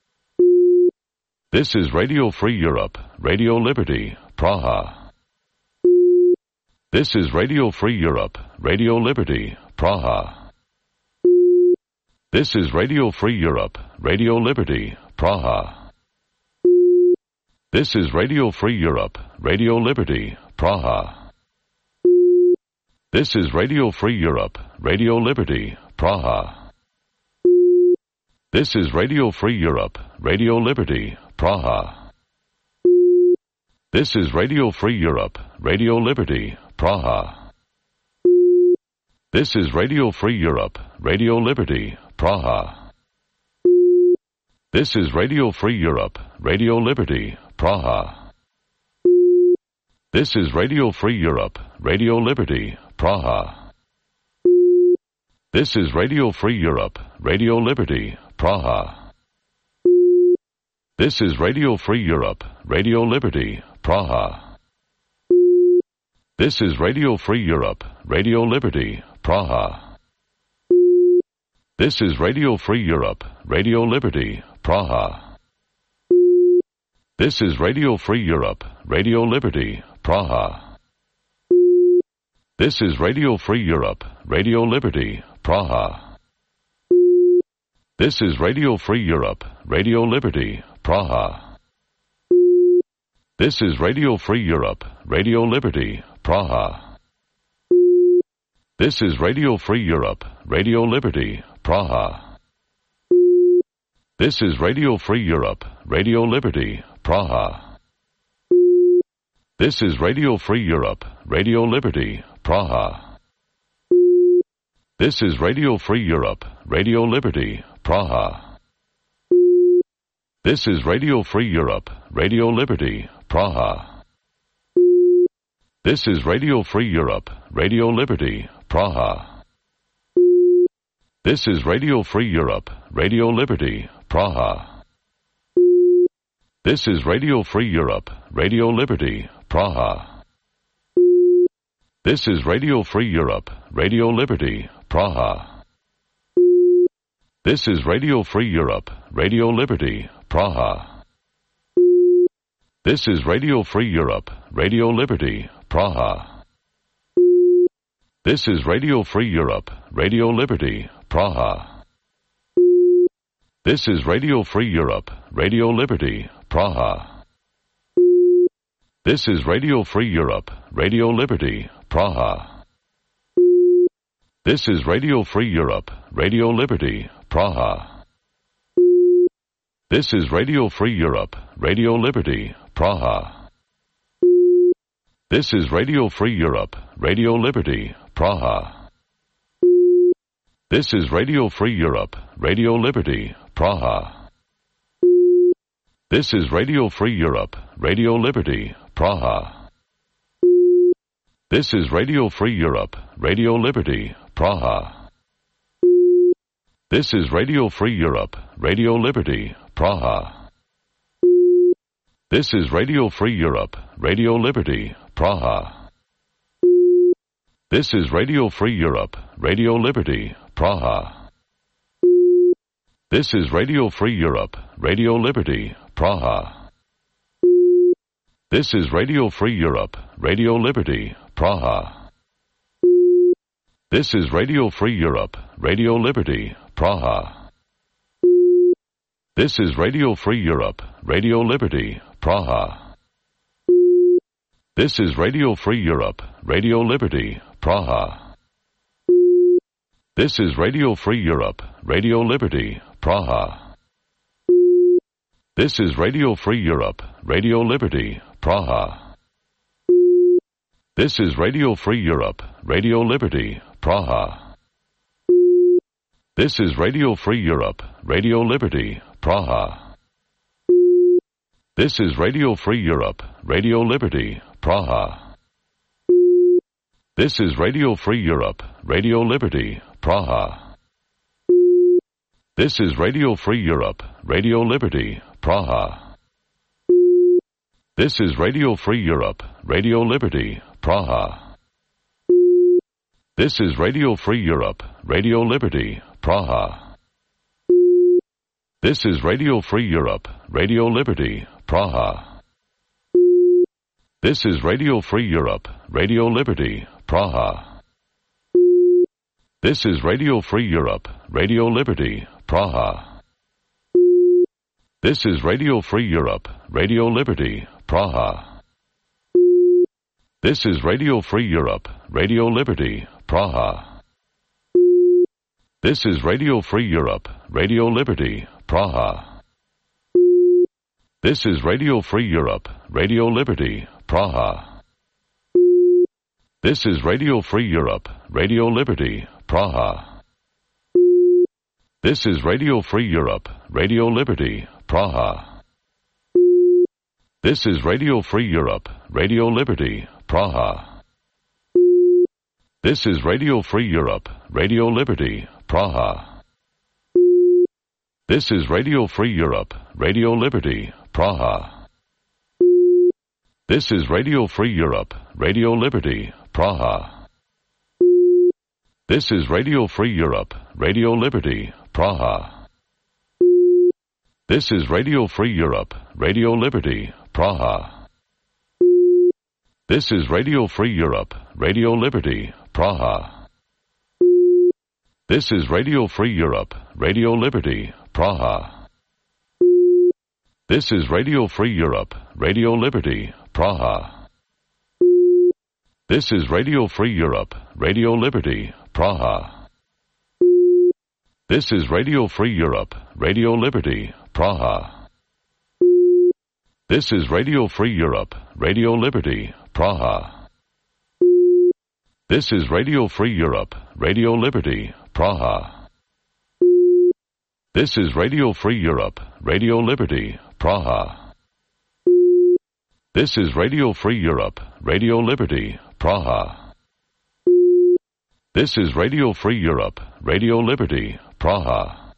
This is Radio Free Europe, Radio Liberty, Praha. This is Radio Free Europe, Radio Liberty, Praha. This is Radio Free Europe, Radio Liberty, Praha. This is Radio Free Europe, Radio Liberty, Praha. This is Radio Free Europe, Radio Liberty, Praha. This is Radio Free Europe, Radio Liberty, Praha. This is Radio Free Europe, Radio Liberty, Praha. This is Radio Free Europe, Radio Liberty, Praha. This is Radio Free Europe, Radio Liberty, Praha. This is Radio Free Europe, Radio Liberty, Praha. This is Radio Free Europe, Radio Liberty, Praha. This is Radio Free Europe, Radio Liberty, Praha. This is Radio Free Europe, Radio Liberty, Praha. This is Radio Free Europe, Radio Liberty, Praha. This is Radio Free Europe, Radio Liberty, Praha. This is Radio Free Europe, Radio Liberty, Praha. This is Radio Free Europe, Radio Liberty, Praha. This is Radio Free Europe, Radio Liberty, Praha. This is Radio Free Europe, Radio Liberty, Praha. This is Radio Free Europe, Radio Liberty, Praha. This is Radio Free Europe, Radio Liberty, Praha. This is Radio Free Europe, Radio Liberty, Praha. This is Radio Free Europe, Radio Liberty, Praha. This is Radio Free Europe, Radio Liberty, Praha. This is Radio Free Europe, Radio Liberty, Praha. This is Radio Free Europe, Radio Liberty, Praha. This is Radio Free Europe, Radio Liberty, Praha. This is Radio Free Europe, Radio Liberty, Praha. This is Radio Free Europe, Radio Liberty, Praha. This is Radio Free Europe, Radio Liberty, Praha. This is Radio Free Europe, Radio Liberty, Praha. This is Radio Free Europe, Radio Liberty, Praha. This is Radio Free Europe, Radio Liberty, Praha. This is Radio Free Europe, Radio Liberty, Praha. This is Radio Free Europe, Radio Liberty, Praha. This is Radio Free Europe, Radio Liberty, Praha. This is Radio Free Europe, Radio Liberty, Praha. This is Radio Free Europe, Radio Liberty, Praha. This is Radio Free Europe, Radio Liberty, Praha. This is Radio Free Europe, Radio Liberty, Praha. This is Radio Free Europe, Radio Liberty, Praha. This is Radio Free Europe, Radio Liberty, Praha. This is Radio Free Europe, Radio Liberty, Praha. This is Radio Free Europe, Radio Liberty, Praha. This is Radio Free Europe, Radio Liberty, Praha. This is Radio Free Europe, Radio Liberty, Praha. This is Radio Free Europe, Radio Liberty, Praha. This is Radio Free Europe, Radio Liberty, Praha. This is Radio Free Europe, Radio Liberty, Praha. This is Radio Free Europe, Radio Liberty, Praha. This is Radio Free Europe, Radio Liberty, Praha. This is Radio Free Europe, Radio Liberty, Praha. This is Radio Free Europe, Radio Liberty, Praha. This is Radio Free Europe, Radio Liberty, Praha. This is Radio Free Europe, Radio Liberty, Praha. This is Radio Free Europe, Radio Liberty, Praha. This is Radio Free Europe, Radio Liberty, Praha. This is Radio Free Europe, Radio Liberty, Praha. This is Radio Free Europe, Radio Liberty, Praha. This is Radio Free Europe, Radio Liberty, Praha. This is Radio Free Europe, Radio Liberty, Praha. This is Radio Free Europe, Radio Liberty, Praha. This is Radio Free Europe, Radio Liberty, Praha. This is Radio Free Europe, Radio Liberty, Praha. This is Radio Free Europe, Radio Liberty, Praha. This is Radio Free Europe, Radio Liberty, Praha. This is Radio Free Europe, Radio Liberty, Praha. This is Radio Free Europe, Radio Liberty, Praha. This is Radio Free Europe, Radio Liberty, Praha. This is Radio Free Europe, Radio Liberty, Praha. This is Radio Free Europe, Radio Liberty, Praha. This is Radio Free Europe, Radio Liberty, Praha. This is Radio Free Europe, Radio Liberty, Praha. This is Radio Free Europe, Radio Liberty, Praha. This is Radio Free Europe, Radio Liberty, Praha. This is Radio Free Europe, Radio Liberty, Praha. This is Radio Free Europe, Radio Liberty, Praha. This is Radio Free Europe, Radio Liberty, Praha. This is Radio Free Europe, Radio Liberty, Praha. This is Radio Free Europe, Radio Liberty, Praha.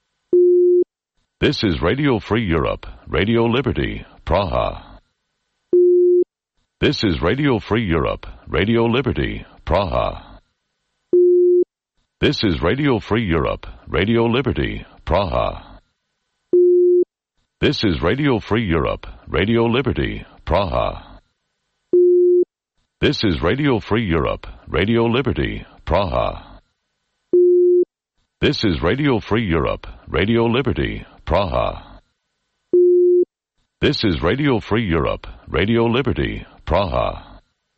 This is Radio Free Europe, Radio Liberty, Praha. This is Radio Free Europe, Radio Liberty, Praha. This is Radio Free Europe, Radio Liberty, Praha. This is Radio Free Europe, Radio Liberty, Praha. This is Radio Free Europe, Radio Liberty, Praha. This is Radio Free Europe, Radio Liberty, Praha. This is Radio Free Europe, Radio Liberty, Praha.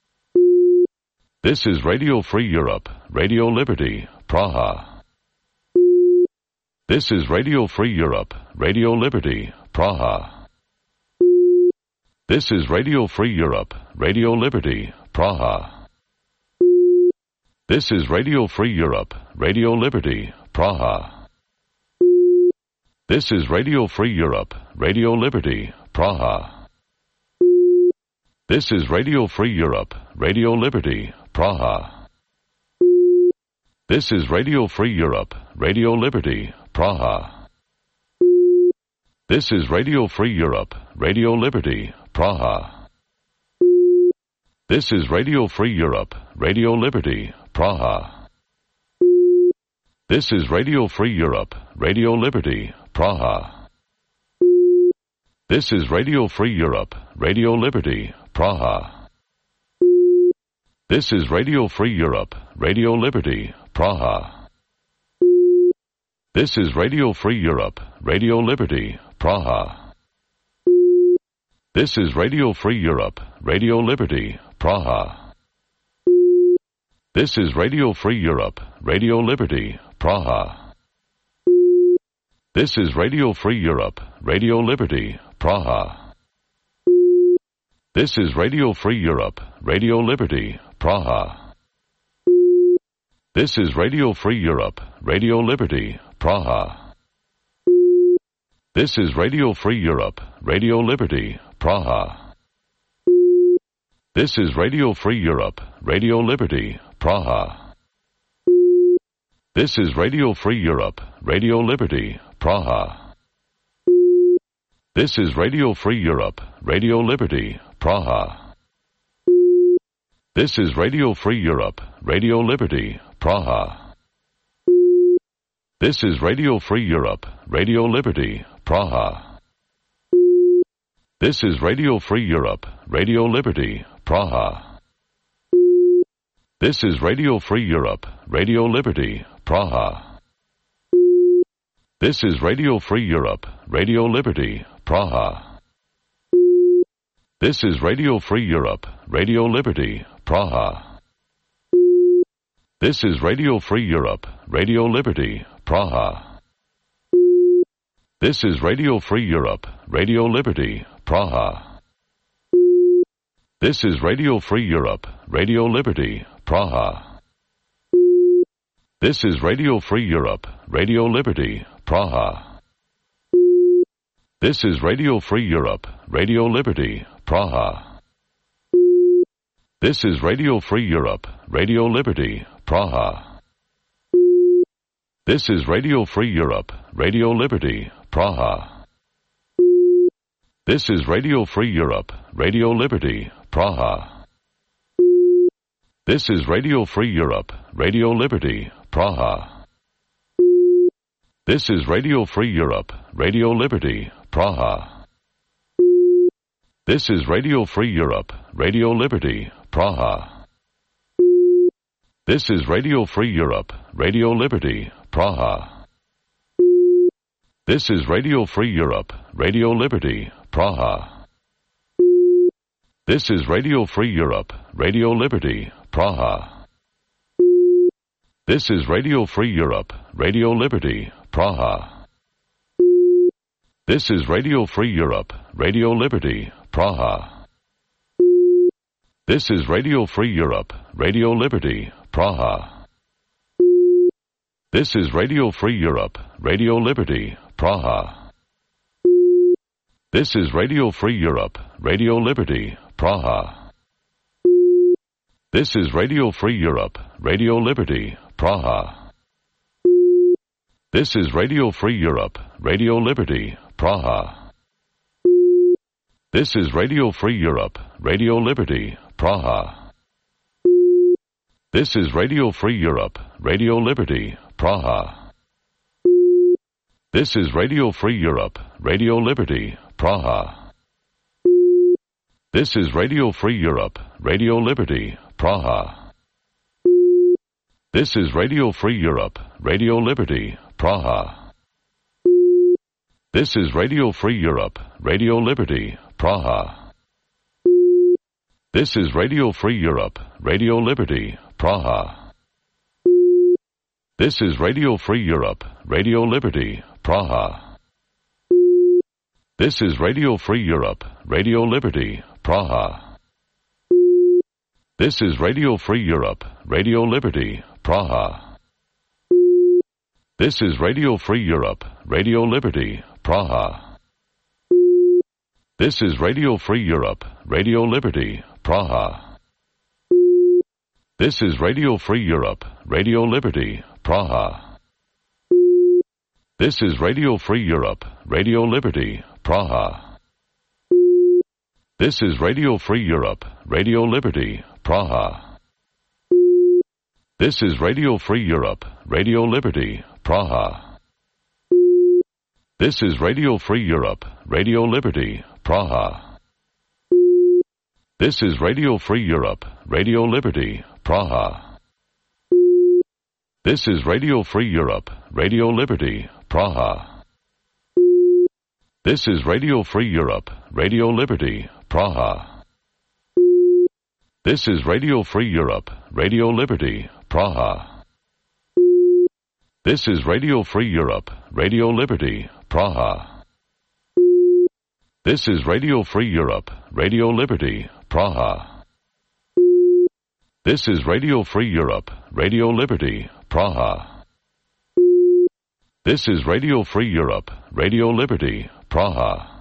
This is Radio Free Europe, Radio Liberty, Praha. This is Radio Free Europe, Radio Liberty, Praha. This is Radio Free Europe, Radio Liberty, Praha. This is Radio Free Europe, Radio Liberty, Praha. This is Radio Free Europe, Radio Liberty, Praha. This is Radio Free Europe, Radio Liberty, Praha. This is Radio Free Europe, Radio Liberty, Praha. This is Radio Free Europe, Radio Liberty, Praha. This is Radio Free Europe, Radio Liberty, Praha. This is Radio Free Europe, Radio Liberty, Praha. This is Radio Free Europe, Radio Liberty, Praha. This is Radio Free Europe, Radio Liberty, Praha. This is Radio Free Europe, Radio Liberty, Praha. This is Radio Free Europe, Radio Liberty, Praha. This is Radio Free Europe, Radio Liberty, Praha. This is Radio Free Europe, Radio Liberty, Praha. This is Radio Free Europe, Radio Liberty, Praha. This is Radio Free Europe, Radio Liberty, Praha. This is Radio Free Europe, Radio Liberty, Praha. This is Radio Free Europe, Radio Liberty, Praha. This is Radio Free Europe, Radio Liberty, Praha. This is Radio Free Europe, Radio Liberty, Praha. This is Radio Free Europe, Radio Liberty, Praha. This is Radio Free Europe, Radio Liberty, Praha. This is Radio Free Europe, Radio Liberty, Praha. This is Radio Free Europe, Radio Liberty, Praha. This is Radio Free Europe, Radio Liberty, Praha. This is Radio Free Europe, Radio Liberty, Praha. This is Radio Free Europe, Radio Liberty, Praha. This is Radio Free Europe, Radio Liberty, Praha. This is Radio Free Europe, Radio Liberty, Praha. This is Radio Free Europe, Radio Liberty, Praha. This is Radio Free Europe, Radio Liberty, Praha. This is Radio Free Europe, Radio Liberty, Praha. This is Radio Free Europe, Radio Liberty, Praha. This is Radio Free Europe, Radio Liberty, Praha. This is Radio Free Europe, Radio Liberty, Praha. This is Radio Free Europe, Radio Liberty, Praha. This is Radio Free Europe, Radio Liberty, Praha. This is Radio Free Europe, Radio Liberty, Praha. This is Radio Free Europe, Radio Liberty, Praha. This is Radio Free Europe, Radio Liberty, Praha. This is Radio Free Europe, Radio Liberty, Praha. This is Radio Free Europe, Radio Liberty, Praha. This is Radio Free Europe, Radio Liberty, Praha. This is Radio Free Europe, Radio Liberty, Praha. This is Radio Free Europe, Radio Liberty, Praha. This is Radio Free Europe, Radio Liberty, Praha. This is Radio Free Europe, Radio Liberty, Praha. This is Radio Free Europe, Radio Liberty, Praha. This is Radio Free Europe, Radio Liberty, Praha. This is Radio Free Europe, Radio Liberty, Praha. This is Radio Free Europe, Radio Liberty, Praha. This is Radio Free Europe, Radio Liberty, Praha. This is Radio Free Europe, Radio Liberty, Praha. This is Radio Free Europe, Radio Liberty, Praha. This is Radio Free Europe, Radio Liberty, Praha. This is Radio Free Europe, Radio Liberty, Praha. This is Radio Free Europe, Radio Liberty, Praha. This is Radio Free Europe, Radio Liberty, Praha. This is Radio Free Europe, Radio Liberty, Praha. This is Radio Free Europe, Radio Liberty, Praha. This is Radio Free Europe, Radio Liberty, Praha. This is Radio Free Europe, Radio Liberty, Praha. This is Radio Free Europe, Radio Liberty, Praha. This is Radio Free Europe, Radio Liberty, Praha. This is Radio Free Europe, Radio Liberty, Praha. This is Radio Free Europe, Radio Liberty, Praha. This is Radio Free Europe, Radio Liberty, Praha. This is Radio Free Europe, Radio Liberty, Praha. This is Radio Free Europe, Radio Liberty, Praha. This is Radio Free Europe, Radio Liberty, Praha. This is Radio Free Europe, Radio Liberty, Praha. This is Radio Free Europe, Radio Liberty, Praha.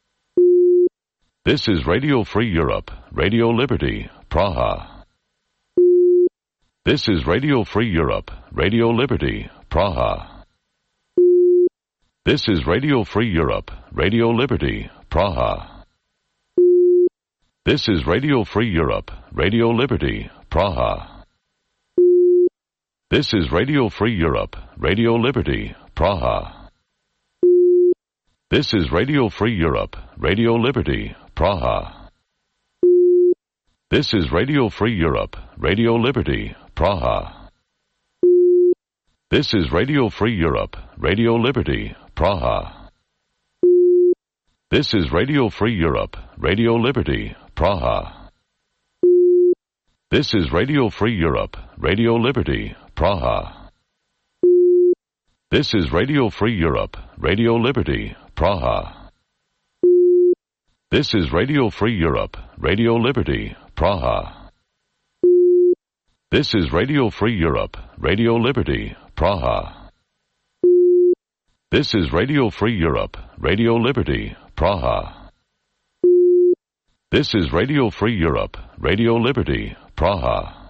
This is Radio Free Europe, Radio Liberty, Praha. This is Radio Free Europe, Radio Liberty, Praha. This is Radio Free Europe, Radio Liberty, Praha. This is Radio Free Europe, Radio Liberty, Praha. This is Radio Free Europe, Radio Liberty, Praha. This is Radio Free Europe, Radio Liberty, Praha. This is Radio Free Europe, Radio Liberty, Praha. This is Radio Free Europe, Radio Liberty, Praha. This is Radio Free Europe, Radio Liberty, Praha. This is Radio Free Europe, Radio Liberty, Praha. This is Radio Free Europe, Radio Liberty, Praha. This is Radio Free Europe, Radio Liberty, Praha. This is Radio Free Europe, Radio Liberty, Praha. This is Radio Free Europe, Radio Liberty, Praha. This is Radio Free Europe, Radio Liberty, Praha.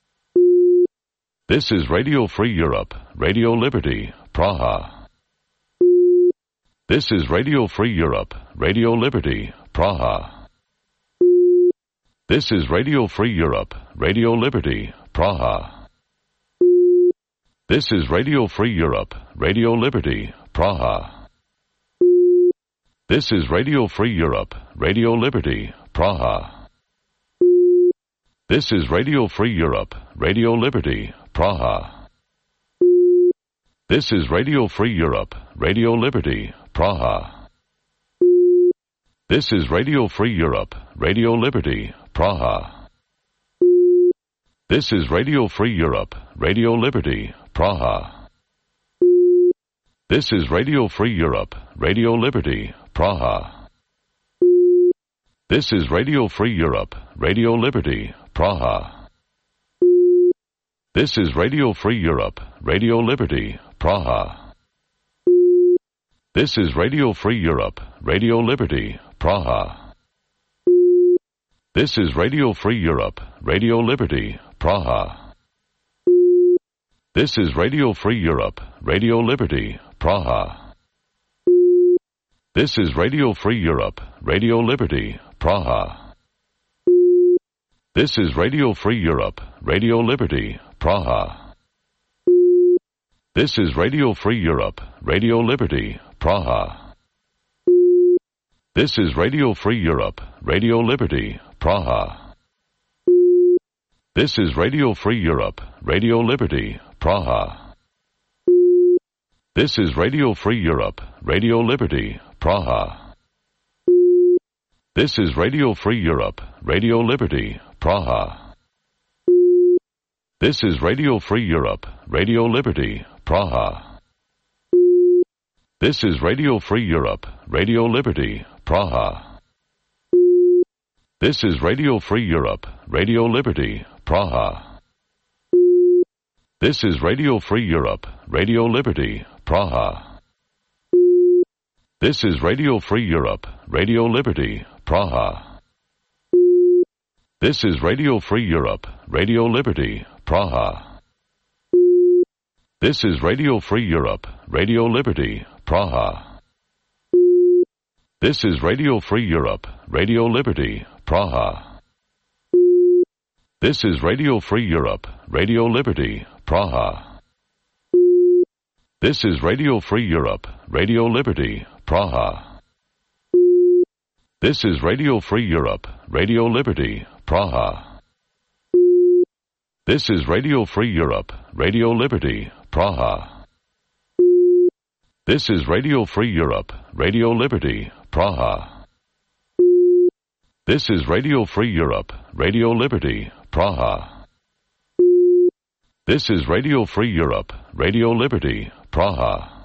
This is Radio Free Europe, Radio Liberty, Praha. This is Radio Free Europe, Radio Liberty, Praha. This is Radio Free Europe, Radio Liberty, Praha. This is Radio Free Europe, Radio Liberty, Praha. This is Radio Free Europe, Radio Liberty, Praha. This is Radio Free Europe, Radio Liberty, Praha. This is Radio Free Europe, Radio Liberty, Praha. This is Radio Free Europe, Radio Liberty, Praha. This is Radio Free Europe, Radio Liberty, Praha. This is Radio Free Europe, Radio Liberty, Praha. This is Radio Free Europe, Radio Liberty, Praha. This is Radio Free Europe, Radio Liberty, Praha. This is Radio Free Europe, Radio Liberty, Praha. This is Radio Free Europe, Radio Liberty, Praha. This is Radio Free Europe, Radio Liberty, Praha. This is Radio Free Europe, Radio Liberty, Praha. This is Radio Free Europe, Radio Liberty, Praha. This is Radio Free Europe, Radio Liberty, Praha. This is Radio Free Europe, Radio Liberty, Praha. This is Radio Free Europe, Radio Liberty, Praha. This is Radio Free Europe, Radio Liberty, Praha. This is Radio Free Europe, Radio Liberty, Praha. This is Radio Free Europe, Radio Liberty, Praha. This is Radio Free Europe, Radio Liberty, Praha. This is Radio Free Europe, Radio Liberty, Praha. This is Radio Free Europe, Radio Liberty, Praha. This is Radio Free Europe, Radio Liberty, Praha. This is Radio Free Europe, Radio Liberty, Praha. This is Radio Free Europe, Radio Liberty, Praha. This is Radio Free Europe, Radio Liberty, Praha. This is Radio Free Europe, Radio Liberty, Praha. This is Radio Free Europe, Radio Liberty, Praha. This is Radio Free Europe, Radio Liberty, Praha. This is Radio Free Europe, Radio Liberty, Praha. This is Radio Free Europe, Radio Liberty, Praha. This is Radio Free Europe, Radio Liberty, Praha. This is Radio Free Europe, Radio Liberty, Praha.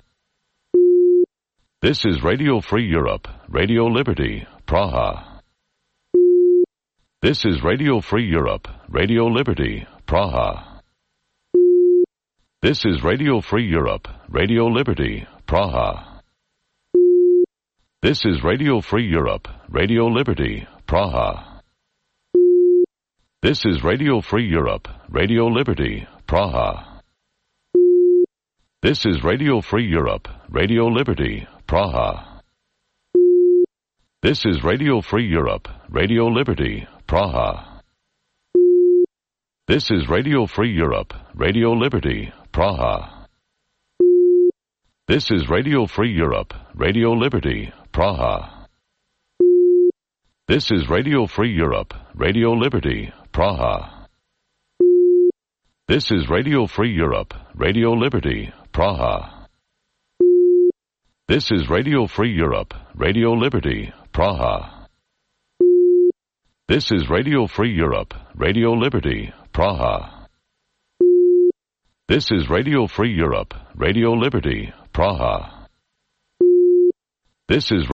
This is Radio Free Europe, Radio Liberty, Praha. This is Radio Free Europe, Radio Liberty, Praha. This is Radio Free Europe, Radio Liberty, Praha. This is Radio Free Europe, Radio Liberty, Praha. This is Radio Free Europe, Radio Liberty, Praha. This is Radio Free Europe, Radio Liberty, Praha. This is Radio Free Europe, Radio Liberty, Praha. This is Radio Free Europe, Radio Liberty, Praha. This is Radio Free Europe, Radio Liberty, Praha. This is Radio Free Europe, Radio Liberty, Praha. This is Radio Free Europe, Radio Liberty, Praha. This is Radio Free Europe, Radio Liberty, Praha. This is Radio Free Europe, Radio Liberty, Praha. This is Radio Free Europe, Radio Liberty, Praha. This is